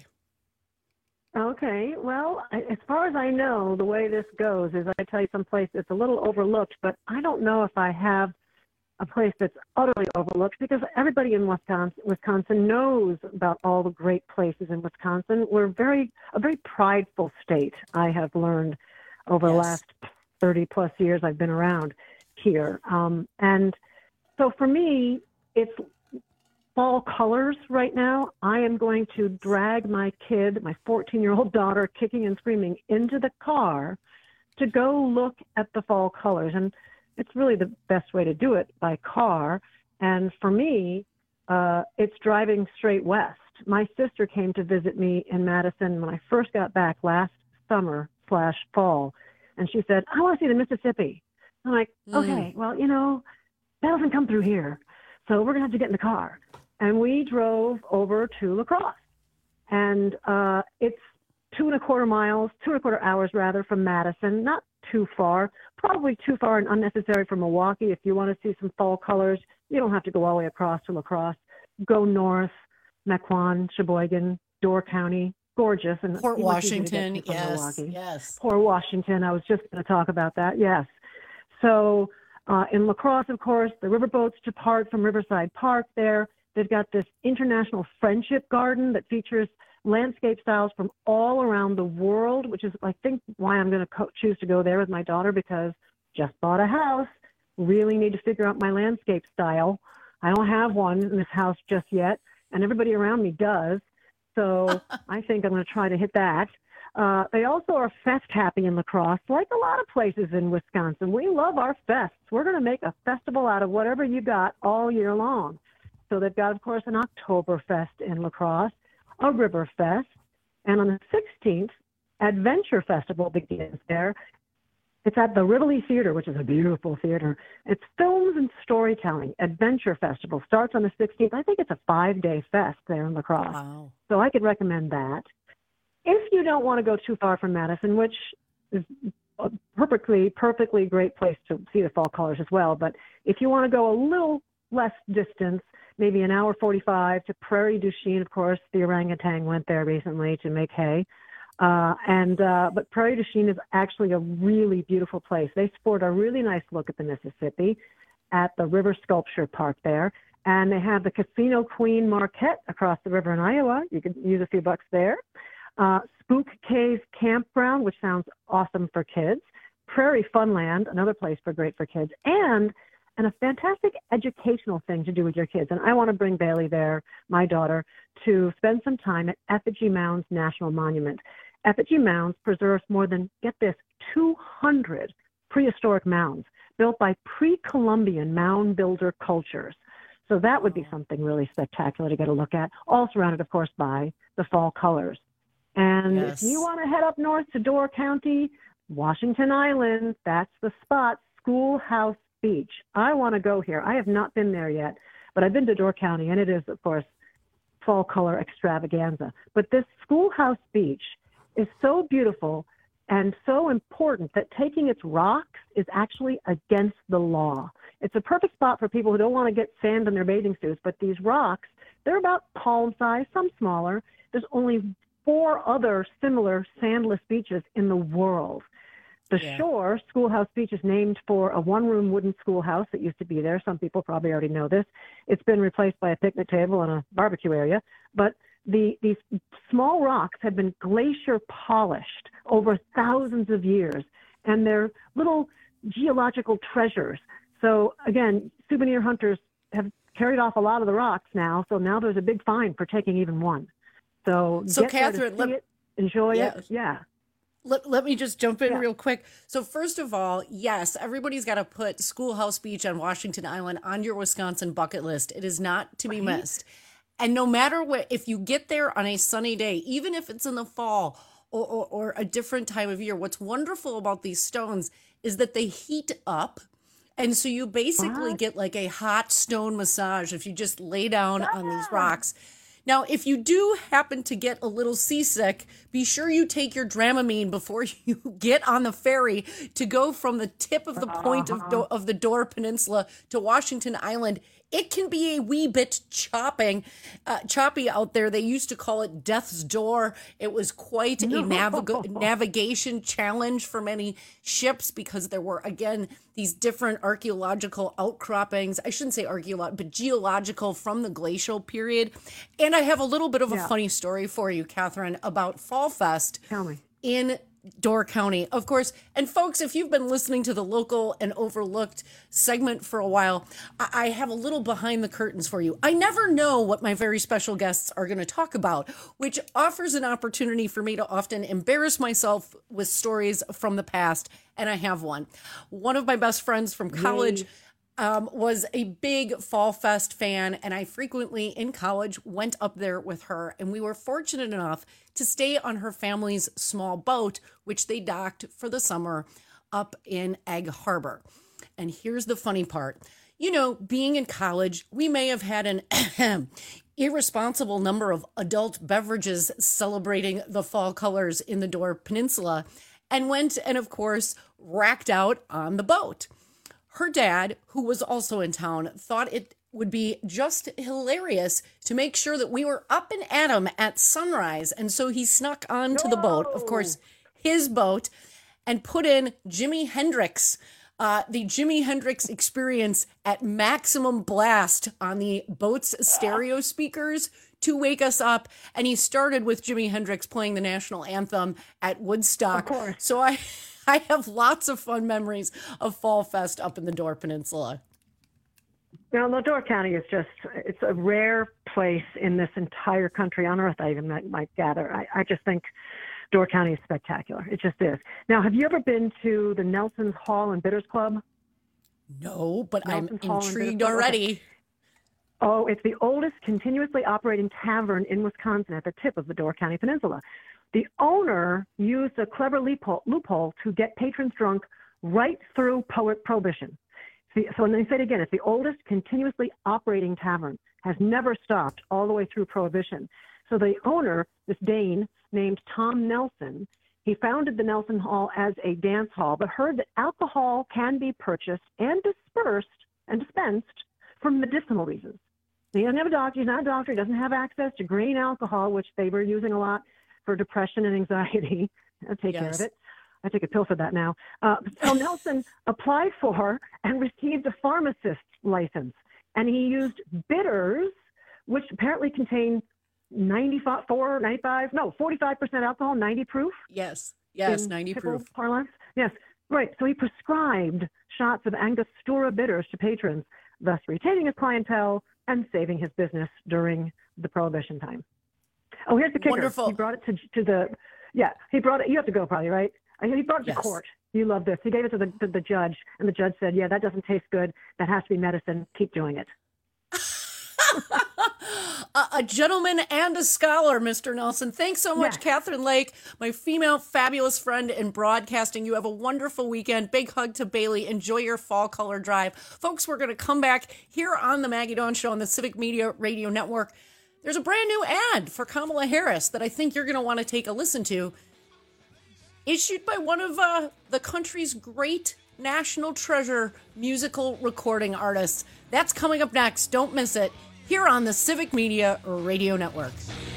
Okay. Well, as far as I know, the way this goes is I tell you someplace that's a little overlooked, but I don't know if I have a place that's utterly overlooked because everybody in Wisconsin, Wisconsin knows about all the great places in Wisconsin. We're very a very prideful state, I have learned over yes. the last thirty plus years I've been around here. Um, and so for me, it's fall colors right now. I am going to drag my kid, my fourteen-year-old daughter, kicking and screaming into the car to go look at the fall colors. And it's really the best way to do it, by car. And for me, uh, it's driving straight west. My sister came to visit me in Madison when I first got back last summer slash fall. And she said, I want to see the Mississippi. I'm like, mm. okay, well, you know, that doesn't come through here. So we're going to have to get in the car. And we drove over to La Crosse. And uh, it's two and a quarter miles, two and a quarter hours rather, from Madison. Not too far, probably too far and unnecessary for Milwaukee. If you want to see some fall colors, you don't have to go all the way across to La Crosse. Go north, Mequon, Sheboygan, Door County, gorgeous. And Port Washington, yes, Milwaukee. yes. Port Washington, I was just going to talk about that, yes. So uh, in La Crosse, of course, the riverboats depart from Riverside Park there. They've got this international friendship garden that features landscape styles from all around the world, which is, I think, why I'm going to co- choose to go there with my daughter, because just bought a house, really need to figure out my landscape style. I don't have one in this house just yet, and everybody around me does. So I think I'm going to try to hit that. Uh, they also are fest happy in La Crosse, like a lot of places in Wisconsin. We love our fests. We're going to make a festival out of whatever you got all year long. So they've got, of course, an Oktoberfest in La Crosse, a River Fest, and on the sixteenth, Adventure Festival begins there. It's at the Rivoli Theater, which is a beautiful theater. It's films and storytelling. Adventure Festival starts on the sixteenth. I think it's a five-day fest there in La Crosse. Wow. So I could recommend that. If you don't want to go too far from Madison, which is a perfectly, perfectly great place to see the fall colors as well, but if you want to go a little less distance, maybe an hour forty-five to Prairie du Chien. Of course, the orangutan went there recently to make hay. Uh, and uh, but Prairie du Chien is actually a really beautiful place. They sport a really nice look at the Mississippi at the River Sculpture Park there. And they have the Casino Queen Marquette across the river in Iowa. You can use a few bucks there. Uh, Spook Cave Campground, which sounds awesome for kids. Prairie Funland, another place for great for kids. And and a fantastic educational thing to do with your kids. And I want to bring Bailey there, my daughter, to spend some time at Effigy Mounds National Monument. Effigy Mounds preserves more than, get this, two hundred prehistoric mounds built by pre-Columbian mound builder cultures. So that would be something really spectacular to get a look at, all surrounded, of course, by the fall colors. And yes. if you want to head up north to Door County, Washington Island, that's the spot, Schoolhouse Beach. I want to go here. I have not been there yet, but I've been to Door County, and it is, of course, fall color extravaganza. But this Schoolhouse Beach is so beautiful and so important that taking its rocks is actually against the law. It's a perfect spot for people who don't want to get sand in their bathing suits, but these rocks, they're about palm size, some smaller. There's only four other similar sandless beaches in the world. The Yeah. Shore Schoolhouse Beach is named for a one-room wooden schoolhouse that used to be there. Some people probably already know this. It's been replaced by a picnic table and a barbecue area. But the these small rocks have been glacier polished over thousands of years, and they're little geological treasures. So again, souvenir hunters have carried off a lot of the rocks now. So now there's a big fine for taking even one. So, So, get there to Catherine, see let- it, enjoy Yeah. it. Yeah. Let, let me just jump in Yeah. real quick. So first of all, yes, everybody's got to put Schoolhouse Beach on Washington Island on your Wisconsin bucket list. It is not to be Right. missed. And no matter what, if you get there on a sunny day, even if it's in the fall or, or, or a different time of year, what's wonderful about these stones is that they heat up. And so you basically What? get like a hot stone massage if you just lay down on these rocks. Now, if you do happen to get a little seasick, be sure you take your Dramamine before you get on the ferry to go from the tip of the point of, Do- of the Door Peninsula to Washington Island. It can be a wee bit chopping, uh, choppy out there. They used to call it Death's Door. It was quite a No. navig- navigation challenge for many ships because there were, again, these different archaeological outcroppings. I shouldn't say archaeological, but geological from the glacial period. And I have a little bit of a Yeah. funny story for you, Catherine, about Fall Fest Tell me. in Door County, of course. And folks, if you've been listening to the Local and Overlooked segment for a while, I, I have a little behind the curtains for you. I never know what my very special guests are going to talk about, which offers an opportunity for me to often embarrass myself with stories from the past. And I have one. One of my best friends from college um, was a big Fall Fest fan, and I frequently in college went up there with her, and we were fortunate enough to stay on her family's small boat, which they docked for the summer up in Egg Harbor. And here's the funny part. You know, being in college, we may have had an irresponsible number of adult beverages celebrating the fall colors in the Door Peninsula, and went and, of course, racked out on the boat. Her dad, who was also in town, thought it would be just hilarious to make sure that we were up and at 'em at sunrise. And so he snuck onto the boat, of course, his boat, and put in Jimi Hendrix, uh, the Jimi Hendrix Experience at maximum blast on the boat's stereo speakers to wake us up. And he started with Jimi Hendrix playing the national anthem at Woodstock. Of course. So I, I have lots of fun memories of Fall Fest up in the Door Peninsula. You know, Door County is just, it's a rare place in this entire country on earth, I even might, might gather. I, I just think Door County is spectacular. It just is. Now, have you ever been to the Nelson's Hall and Bitters Club? No, but Nelson's I'm Hall and intrigued Bitters Club? already. Okay. Oh, it's the oldest continuously operating tavern in Wisconsin at the tip of the Door County Peninsula. The owner used a clever loophole, loophole to get patrons drunk right through poet prohibition. See, so let me say it again. It's the oldest continuously operating tavern, has never stopped all the way through prohibition. So the owner, this Dane named Tom Nelson, he founded the Nelson Hall as a dance hall, but heard that alcohol can be purchased and dispersed and dispensed for medicinal reasons. He doesn't have a doctor. He's not a doctor. He doesn't have access to grain alcohol, which they were using a lot for depression and anxiety. I'll take care Yes. of it. I take a pill for that now. Uh, so Nelson applied for and received a pharmacist's license, and he used bitters, which apparently contain ninety-four, ninety-five, no, forty-five percent alcohol, ninety proof. Yes, yes, in ninety typical proof. parlance. Yes, right. So he prescribed shots of Angostura bitters to patrons, thus retaining his clientele and saving his business during the Prohibition time. Oh, here's the kicker. Wonderful. He brought it to to the, yeah, he brought it. You have to go probably, right? Uh, He brought it Yes. to court. You love this. He gave it to the, to the judge, and the judge said, yeah, that doesn't taste good. That has to be medicine. Keep doing it. a, a gentleman and a scholar, Mister Nelson. Thanks so much, Yes. Catherine Lake, my female fabulous friend in broadcasting. You have a wonderful weekend. Big hug to Bailey. Enjoy your fall color drive. Folks, we're going to come back here on the Maggie Dawn Show on the Civic Media Radio Network. There's a brand new ad for Kamala Harris that I think you're going to want to take a listen to. Issued by one of uh, the country's great National Treasure musical recording artists. That's coming up next. Don't miss it here on the Civic Media Radio Network.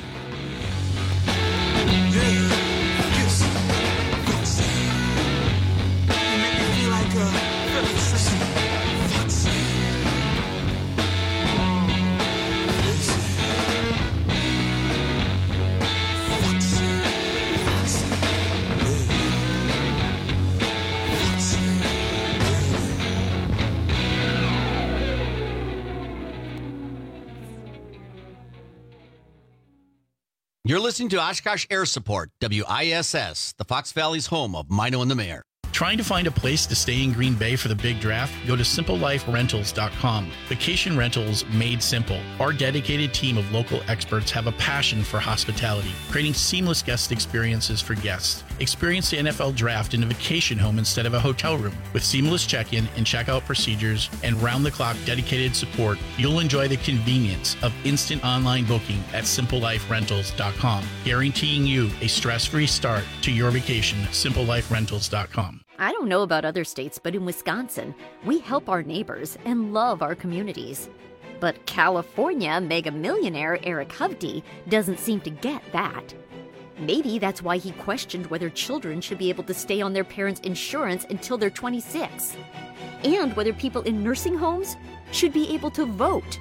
You're listening to Oshkosh Air Support, W I S S, the Fox Valley's home of Mino and the Mayor. Trying to find a place to stay in Green Bay for the big draft? Go to simple life rentals dot com. Vacation rentals made simple. Our dedicated team of local experts have a passion for hospitality, creating seamless guest experiences for guests. Experience the N F L draft in a vacation home instead of a hotel room. With seamless check-in and check-out procedures and round-the-clock dedicated support, you'll enjoy the convenience of instant online booking at simple life rentals dot com, guaranteeing you a stress-free start to your vacation. simple life rentals dot com. I don't know about other states, but in Wisconsin, we help our neighbors and love our communities. But California mega millionaire Eric Hovde doesn't seem to get that. Maybe that's why he questioned whether children should be able to stay on their parents' insurance until they're twenty-six, and whether people in nursing homes should be able to vote.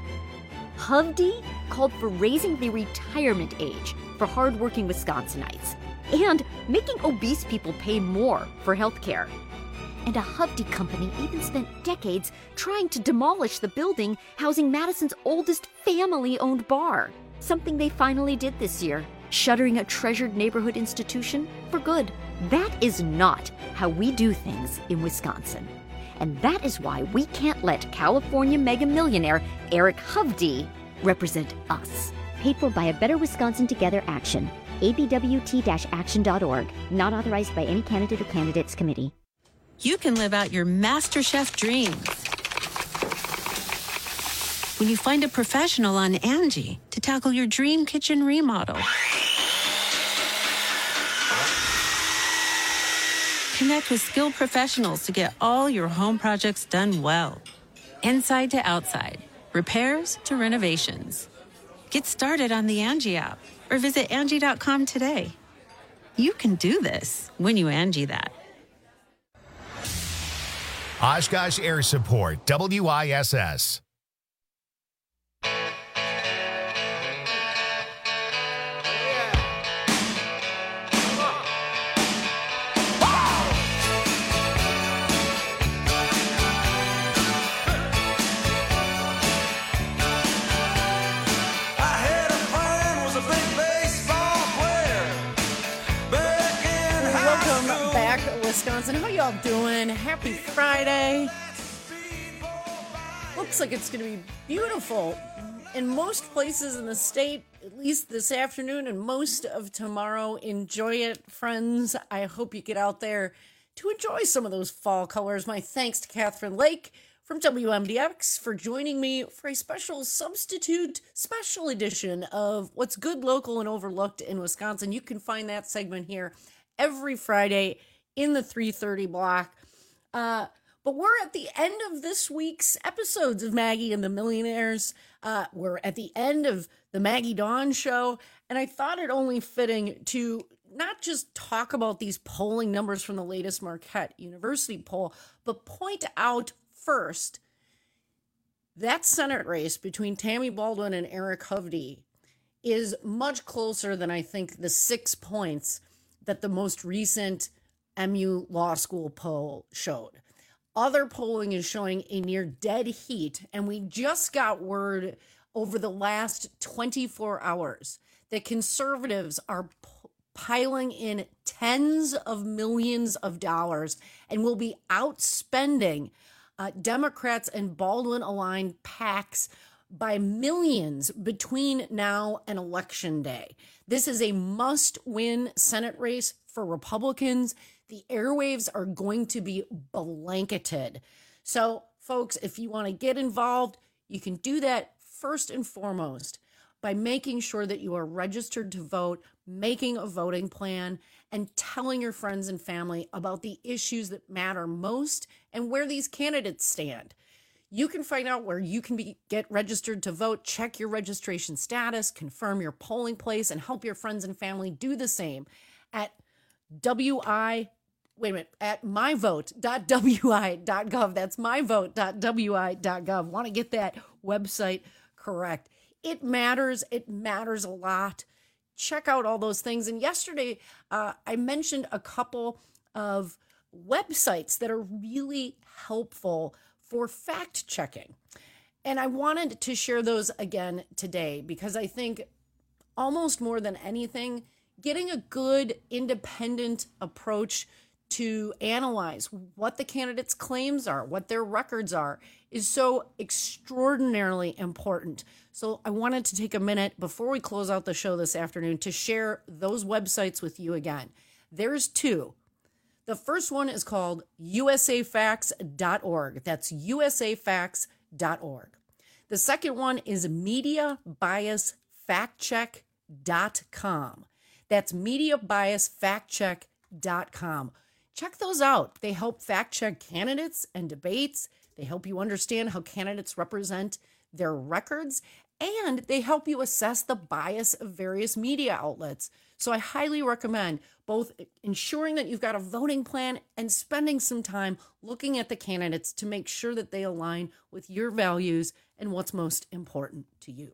Hovde called for raising the retirement age for hardworking Wisconsinites and making obese people pay more for health care. And a Hovde company even spent decades trying to demolish the building housing Madison's oldest family-owned bar, something they finally did this year, shuttering a treasured neighborhood institution for good. That is not how we do things in Wisconsin. And that is why we can't let California mega millionaire Eric Hovde represent us. Paid for by a Better Wisconsin Together action. A B W T action dot org. Not authorized by any candidate or candidates committee. You can live out your MasterChef dreams when you find a professional on Angie to tackle your dream kitchen remodel. Connect with skilled professionals to get all your home projects done well. Inside to outside, repairs to renovations. Get started on the Angie app or visit Angie dot com today. You can do this when you Angie that. Oshkosh Air Support, W I S S. Wisconsin, how y'all doing? Happy Friday. Looks like it's going to be beautiful in most places in the state, at least this afternoon and most of tomorrow. Enjoy it, friends. I hope you get out there to enjoy some of those fall colors. My thanks to Catherine Lake from W M D X for joining me for a special substitute special edition of What's Good, Local, and Overlooked in Wisconsin. You can find that segment here every Friday in the three thirty block. Uh, but we're at the end of this week's episodes of Maggie and the Millionaires. Uh, we're at the end of the Maggie Dawn Show, and I thought it only fitting to not just talk about these polling numbers from the latest Marquette University poll, but point out first that Senate race between Tammy Baldwin and Eric Hovde is much closer than I think the six points that the most recent M U Law School poll showed. Other polling is showing a near dead heat, and we just got word over the last twenty-four hours that conservatives are p- piling in tens of millions of dollars and will be outspending uh, Democrats and Baldwin-aligned PACs by millions between now and Election Day. This is a must-win Senate race for Republicans. The airwaves are going to be blanketed. So, folks, if you want to get involved, you can do that first and foremost by making sure that you are registered to vote, making a voting plan, and telling your friends and family about the issues that matter most and where these candidates stand. You can find out where you can be, get registered to vote, check your registration status, confirm your polling place, and help your friends and family do the same at W I, wait a minute, at my vote dot w i dot gov. That's my vote dot w i dot gov. Want to get that website correct. It matters. It matters a lot. Check out all those things. And yesterday, uh, I mentioned a couple of websites that are really helpful for fact checking. And I wanted to share those again today because I think almost more than anything, getting a good independent approach to analyze what the candidates' claims are, what their records are, is so extraordinarily important. So I wanted to take a minute before we close out the show this afternoon to share those websites with you again. There's two. The first one is called U S A facts dot org. That's U S A facts dot org. The second one is media bias fact check dot com. That's media bias fact check dot com. Check those out. They help fact check candidates and debates. They help you understand how candidates represent their records, and they help you assess the bias of various media outlets. So I highly recommend both ensuring that you've got a voting plan and spending some time looking at the candidates to make sure that they align with your values and what's most important to you.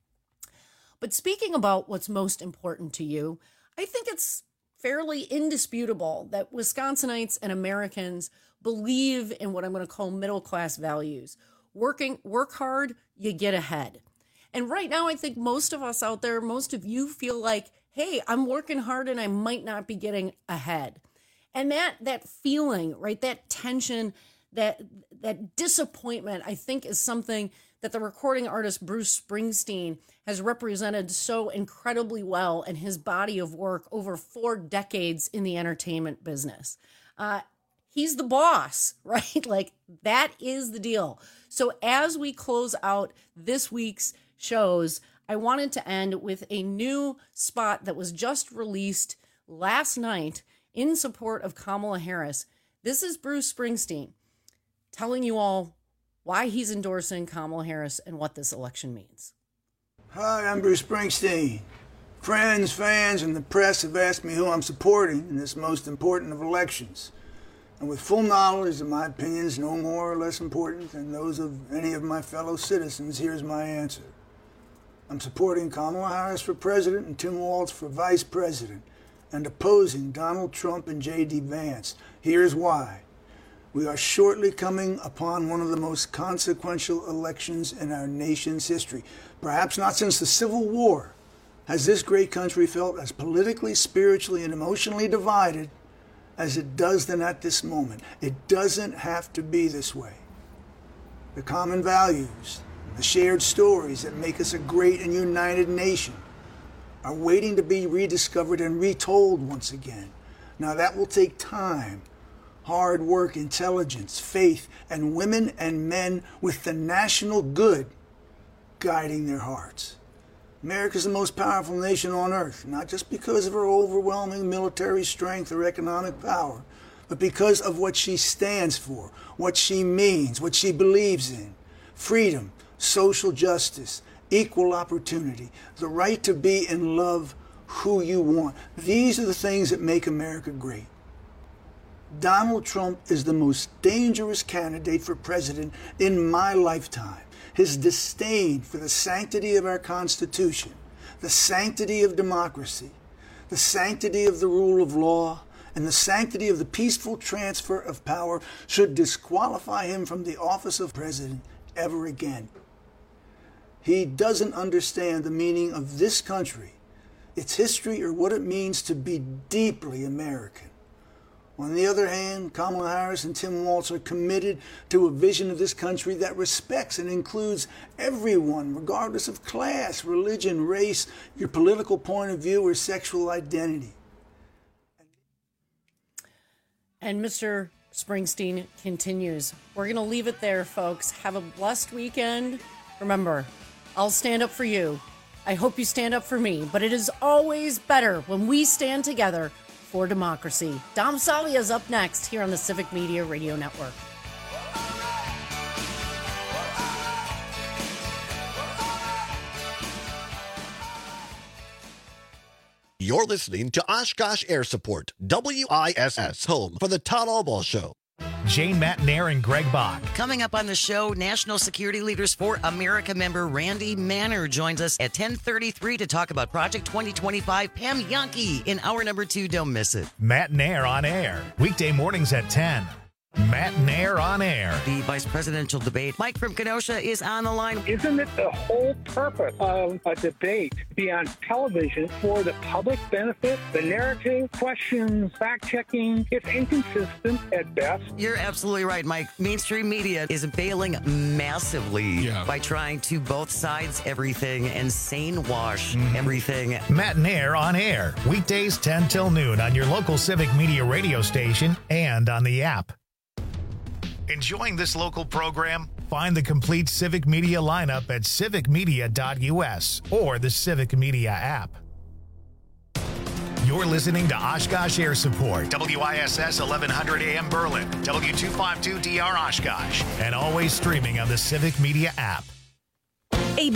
But speaking about what's most important to you, I think it's fairly indisputable that Wisconsinites and Americans believe in what I'm going to call middle-class values. Working, work hard, you get ahead. And right now, I think most of us out there, most of you feel like, hey, I'm working hard and I might not be getting ahead. And that that feeling, right, that tension, that that disappointment, I think is something that the recording artist Bruce Springsteen has represented so incredibly well in his body of work over four decades in the entertainment business. Uh, he's the boss, right? Like, that is the deal. So as we close out this week's shows, I wanted to end with a new spot that was just released last night in support of Kamala Harris. This is Bruce Springsteen telling you all why he's endorsing Kamala Harris and what this election means. Hi, I'm Bruce Springsteen. Friends, fans, and the press have asked me who I'm supporting in this most important of elections. And with full knowledge that my opinions no more or less important than those of any of my fellow citizens, here's my answer. I'm supporting Kamala Harris for president and Tim Walz for vice president, and opposing Donald Trump and J D Vance. Here's why. We are shortly coming upon one of the most consequential elections in our nation's history. Perhaps not since the Civil War has this great country felt as politically, spiritually, and emotionally divided as it does then at this moment. It doesn't have to be this way. The common values, the shared stories that make us a great and united nation are waiting to be rediscovered and retold once again. Now that will take time, hard work, intelligence, faith, and women and men with the national good guiding their hearts. America is the most powerful nation on earth, not just because of her overwhelming military strength or economic power, but because of what she stands for, what she means, what she believes in. Freedom, social justice, equal opportunity, the right to be and love who you want. These are the things that make America great. Donald Trump is the most dangerous candidate for president in my lifetime. His disdain for the sanctity of our Constitution, the sanctity of democracy, the sanctity of the rule of law, and the sanctity of the peaceful transfer of power should disqualify him from the office of president ever again. He doesn't understand the meaning of this country, its history, or what it means to be deeply American. On the other hand, Kamala Harris and Tim Walz are committed to a vision of this country that respects and includes everyone, regardless of class, religion, race, your political point of view, or sexual identity. And Mister Springsteen continues. We're going to leave it there, folks. Have a blessed weekend. Remember, I'll stand up for you. I hope you stand up for me. But it is always better when we stand together for democracy. Dom Salia is up next here on the Civic Media Radio Network. You're listening to Oshkosh Air Support, W I S S, home for the Todd Albaugh Show. Jane Matnair and Greg Bach. Coming up on the show, National Security Leaders for America member Randy Manner joins us at ten thirty-three to talk about Project twenty twenty-five. Pam Yankee in hour number two. Don't miss it. Matnair on air, weekday mornings at ten. Matnair on air. The vice presidential debate. Mike from Kenosha is on the line. Isn't it the whole purpose of a debate to be on television for the public benefit? The narrative, questions, fact-checking, it's inconsistent at best. You're absolutely right, Mike. Mainstream media is failing massively Yeah. by trying to both sides everything and sane wash Mm-hmm. everything. Matnair on air, weekdays ten till noon on your local Civic Media radio station and on the app. Enjoying this local program? Find the complete Civic Media lineup at civic media dot U S or the Civic Media app. You're listening to Oshkosh Air Support, W I S S eleven hundred A M Berlin, W two fifty-two D R Oshkosh, and always streaming on the Civic Media app.